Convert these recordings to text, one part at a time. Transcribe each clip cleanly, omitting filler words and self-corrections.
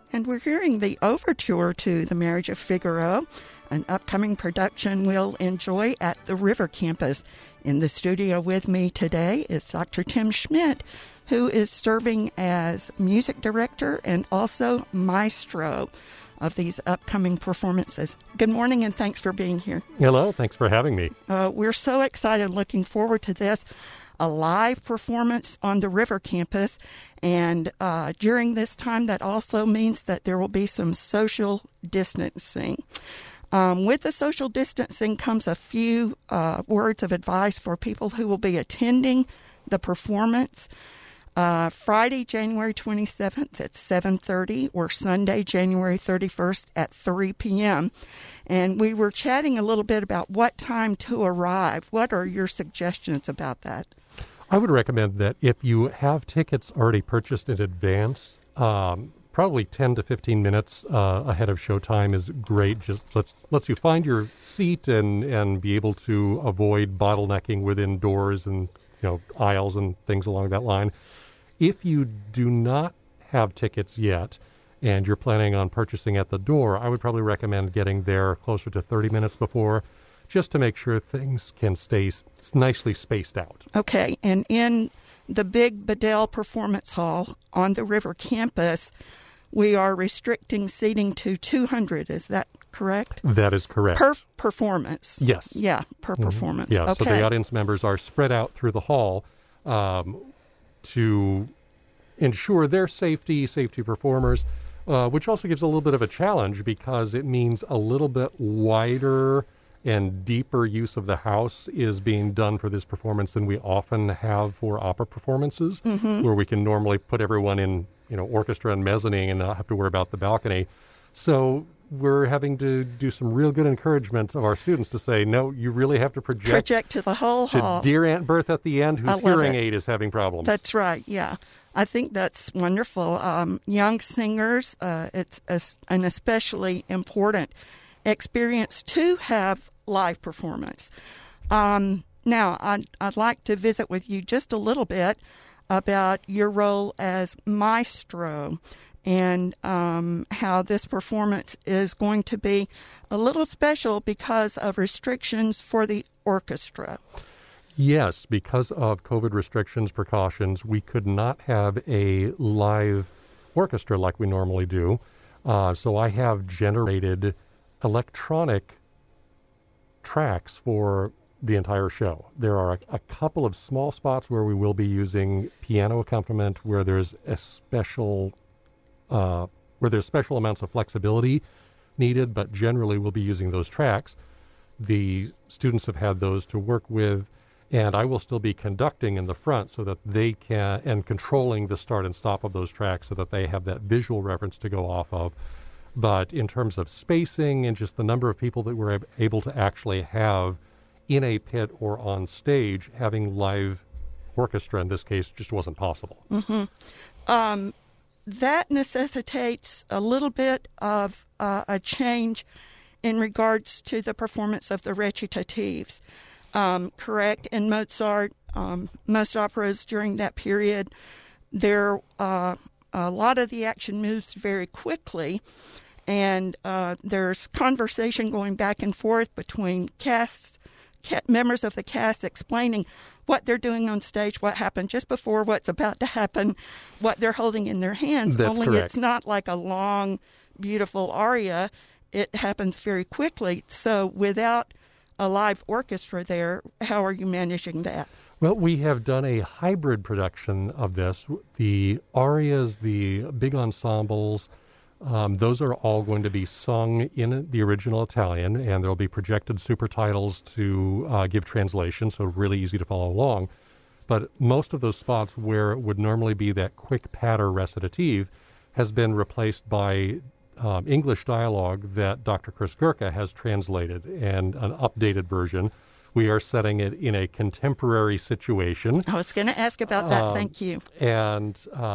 and we're hearing the overture to The Marriage of Figaro, an upcoming production we'll enjoy at the River Campus. In the studio with me today is Dr. Tim Schmidt, who is serving as music director and also maestro of these upcoming performances. Good morning, and thanks for being here. Hello, thanks for having me. We're so excited, looking forward to this. A live performance on the River Campus, and during this time that also means that there will be some social distancing. With the social distancing comes a few words of advice for people who will be attending the performance. Friday, January 27th at 7:30 or Sunday, January 31st at 3 p.m. And we were chatting a little bit about what time to arrive. What are your suggestions about that? I would recommend that if you have tickets already purchased in advance, probably 10 to 15 minutes ahead of showtime is great. Just lets you find your seat and be able to avoid bottlenecking within doors and aisles and things along that line. If you do not have tickets yet and you're planning on purchasing at the door, I would probably recommend getting there closer to 30 minutes before, just to make sure things can stay nicely spaced out. Okay, and in the big Bedell Performance Hall on the River Campus, we are restricting seating to 200. Is that correct? That is correct. Per performance? Yes. Yeah, per performance. Yeah, okay. So the audience members are spread out through the hall to ensure their safety performers, which also gives a little bit of a challenge because it means a little bit wider and deeper use of the house is being done for this performance than we often have for opera performances, where we can normally put everyone in, orchestra and mezzanine and not have to worry about the balcony. So we're having to do some real good encouragement of our students to say, no, you really have to project to the whole hall. To dear Aunt Bertha at the end, whose hearing aid is having problems. That's right, yeah. I think that's wonderful. Young singers, it's an especially important experience to have live performance. Now, I'd like to visit with you just a little bit about your role as maestro and how this performance is going to be a little special because of restrictions for the orchestra. Yes, because of COVID restrictions, precautions, we could not have a live orchestra like we normally do. So I have generated electronic tracks for the entire show. There are a couple of small spots where we will be using piano accompaniment, where there's special amounts of flexibility needed, but generally we'll be using those tracks. The students have had those to work with, and I will still be conducting in the front so that they can, and controlling the start and stop of those tracks so that they have that visual reference to go off of. But in terms of spacing and just the number of people that we're able to actually have in a pit or on stage, having live orchestra in this case just wasn't possible. That necessitates a little bit of a change in regards to the performance of the recitatives, correct? In Mozart, most operas during that period, a lot of the action moves very quickly, and there's conversation going back and forth between members of the cast explaining what they're doing on stage, what happened just before, what's about to happen, what they're holding in their hands. That's Only correct. It's not like a long, beautiful aria. It happens very quickly. So without a live orchestra there, how are you managing that? Well, we have done a hybrid production of this. The arias, the big ensembles, those are all going to be sung in the original Italian, and there will be projected super titles to give translation, so really easy to follow along. But most of those spots where it would normally be that quick patter recitative has been replaced by English dialogue that Dr. Chris Gurka has translated, and an updated version. We are setting it in a contemporary situation. I was going to ask about that. Thank you. And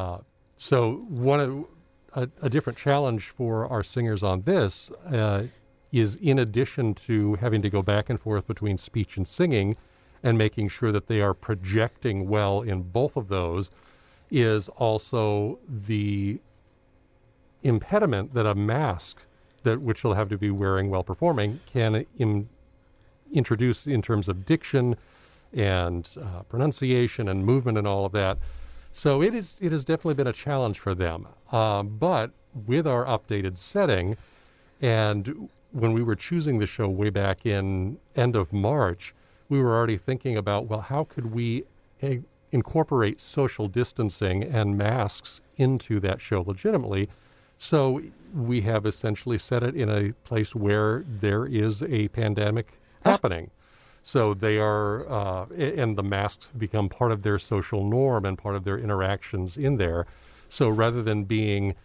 so a different challenge for our singers on this is, in addition to having to go back and forth between speech and singing and making sure that they are projecting well in both of those, is also the impediment that a mask which they'll have to be wearing while performing can introduce in terms of diction and pronunciation and movement and all of that. So it has definitely been a challenge for them. But with our updated setting, and when we were choosing the show way back in end of March, we were already thinking about, well, how could we incorporate social distancing and masks into that show legitimately? So we have essentially set it in a place where there is a pandemic happening. So they are, and the masks become part of their social norm and part of their interactions in there. So rather than being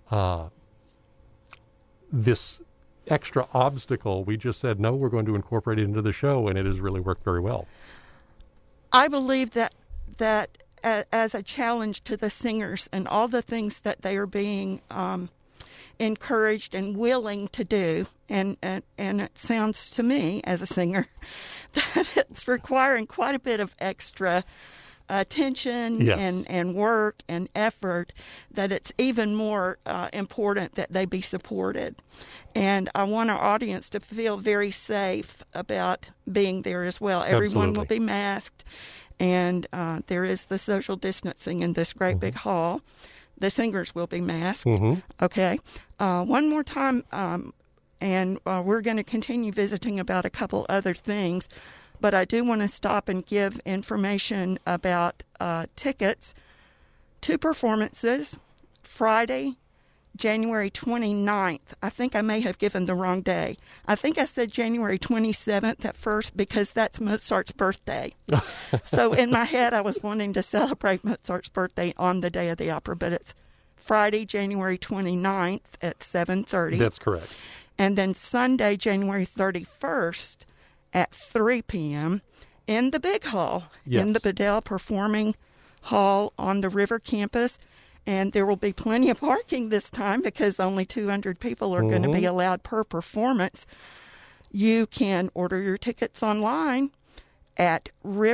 this extra obstacle, we just said, no, we're going to incorporate it into the show, and it has really worked very well. I believe that as a challenge to the singers and all the things that they are being encouraged and willing to do, and it sounds to me as a singer that it's requiring quite a bit of extra attention and work and effort, that it's even more important that they be supported. And I want our audience to feel very safe about being there as well. Everyone will be masked, and there is the social distancing in this great big hall. The singers will be masked. Okay. One more time, and we're going to continue visiting about a couple other things. But I do want to stop and give information about tickets to performances Friday, January 29th. I think I may have given the wrong day. I think I said January 27th at first because that's Mozart's birthday. So in my head, I was wanting to celebrate Mozart's birthday on the day of the opera, but it's Friday, January 29th at 7:30. That's correct. And then Sunday, January 31st, at 3 p.m. in the big hall, in the Bedell Performing Hall on the River campus. And there will be plenty of parking this time because only 200 people are going to be allowed per performance. You can order your tickets online at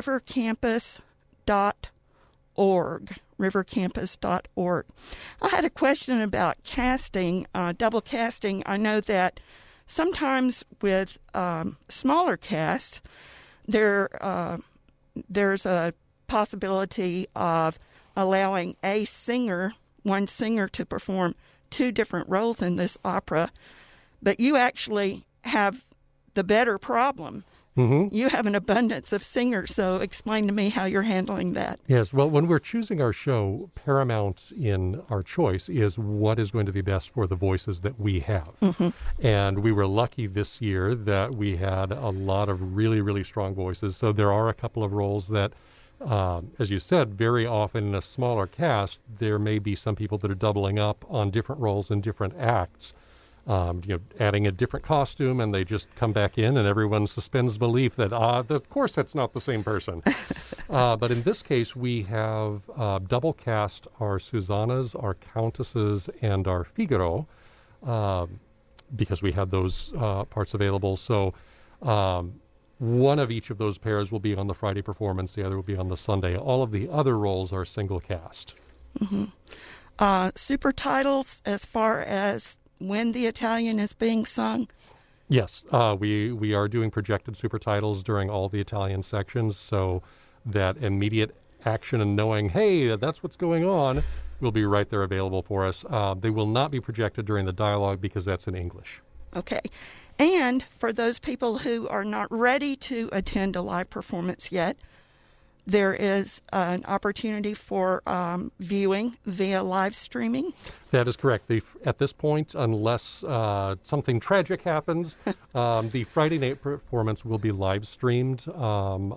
rivercampus.org. rivercampus.org. I had a question about casting, double casting. I know that sometimes with smaller casts, there's a possibility of allowing one singer to perform two different roles in this opera. But you actually have the better problem. You have an abundance of singers, so explain to me how you're handling that. Yes, well, when we're choosing our show, paramount in our choice is what is going to be best for the voices that we have. And we were lucky this year that we had a lot of really, really strong voices. So there are a couple of roles that, as you said, very often in a smaller cast, there may be some people that are doubling up on different roles in different acts. Adding a different costume, and they just come back in, and everyone suspends belief that, of course, that's not the same person. But in this case, we have double cast our Susannas, our Countesses, and our Figaro, because we had those parts available. So one of each of those pairs will be on the Friday performance, the other will be on the Sunday. All of the other roles are single cast. Super titles as far as when the Italian is being sung? Yes, we are doing projected super titles during all the Italian sections, so that immediate action and knowing, hey, that's what's going on, will be right there available for us. They will not be projected during the dialogue because that's in English. Okay. And for those people who are not ready to attend a live performance yet, there is an opportunity for viewing via live streaming. That is correct. At this point, unless something tragic happens, the Friday night performance will be live streamed on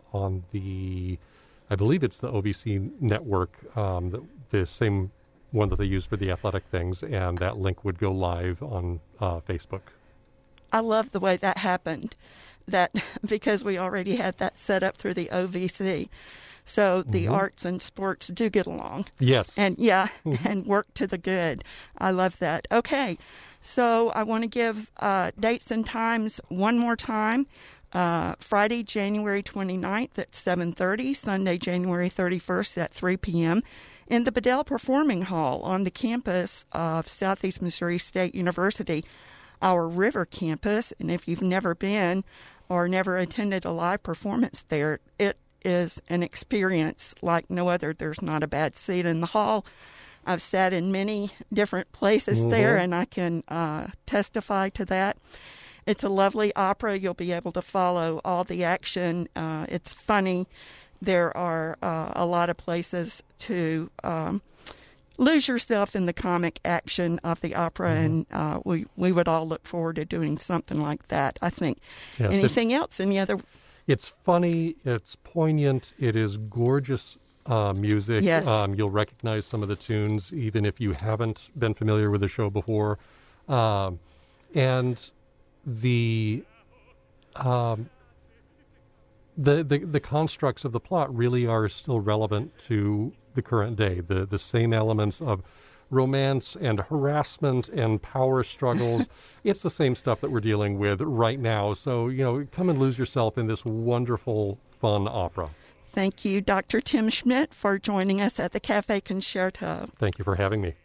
I believe it's the OVC network, the same one that they use for the athletic things, and that link would go live on Facebook. I love the way that happened. That because we already had that set up through the OVC. So the arts and sports do get along. Yes. And and work to the good. I love that. Okay. So I want to give dates and times one more time. Friday, January 29th at 7:30, Sunday, January 31st at 3 p.m. in the Bedell Performing Hall on the campus of Southeast Missouri State University, our River campus. And if you've never been or never attended a live performance there, it is an experience like no other. There's not a bad seat in the hall. I've sat in many different places there, and I can testify to that. It's a lovely opera. You'll be able to follow all the action. It's funny. There are a lot of places to lose yourself in the comic action of the opera, and we would all look forward to doing something like that, I think. Yes, anything else? Any other? It's funny. It's poignant. It is gorgeous music. Yes. You'll recognize some of the tunes, even if you haven't been familiar with the show before. And the constructs of the plot really are still relevant to the current day. The same elements of romance and harassment and power struggles. It's the same stuff that we're dealing with right now. So, come and lose yourself in this wonderful, fun opera. Thank you, Dr. Tim Schmidt, for joining us at the Cafe Concerto. Thank you for having me.